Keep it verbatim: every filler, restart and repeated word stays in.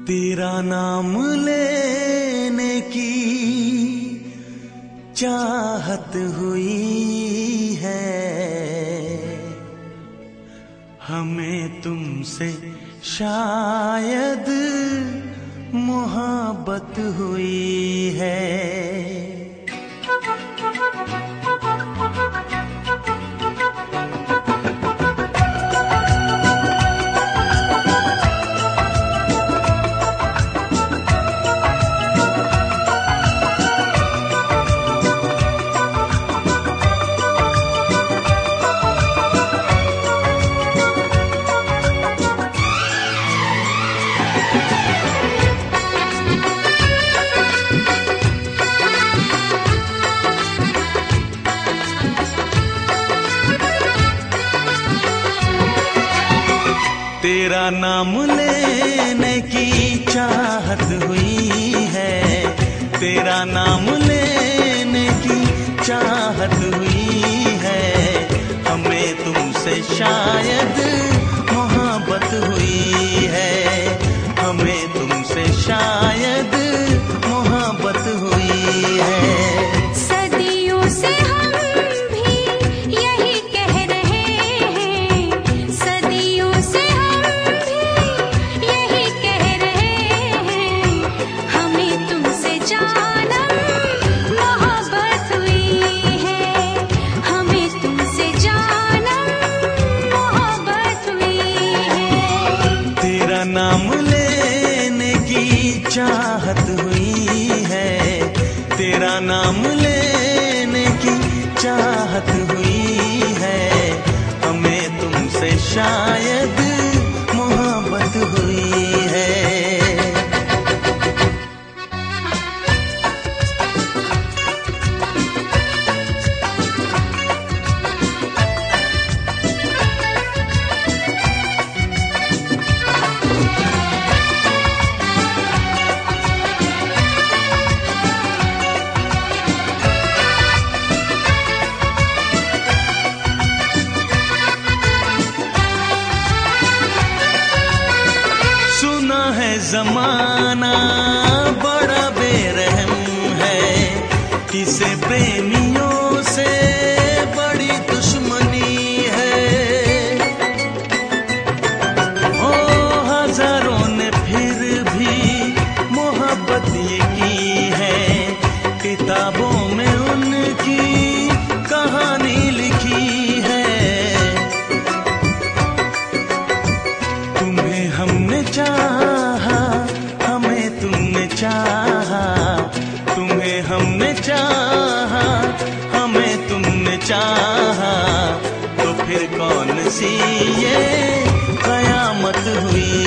तेरा नाम लेने की चाहत हुई है, हमें तुमसे शायद मोहब्बत हुई है। तेरा नाम लेने की चाहत हुई है, तेरा नाम लेने की चाहत हुई है, हमें तुमसे शायद मोहब्बत हुई है, हमें तुमसे शायद मोहब्बत हुई है। सदियों से हम भी यही कह रहे हैं, सदियों से नाम लेने की चाहत हुई है, तेरा नाम लेने की चाहत हुई है, हमें तुमसे शायद मोहब्बत हुई है। जमाना बड़ा बेरहम है, किसे प्रेमियों से बड़ी दुश्मनी है। ओ हजारों ने फिर भी मोहब्बत ये की है, किताबों में उनकी कहानी लिखी है। तुम्हें हमने चाहा, चाहा, तुम्हें हमने चाहा, हमें तुमने चाहा, तो फिर कौन सी ये कयामत हुई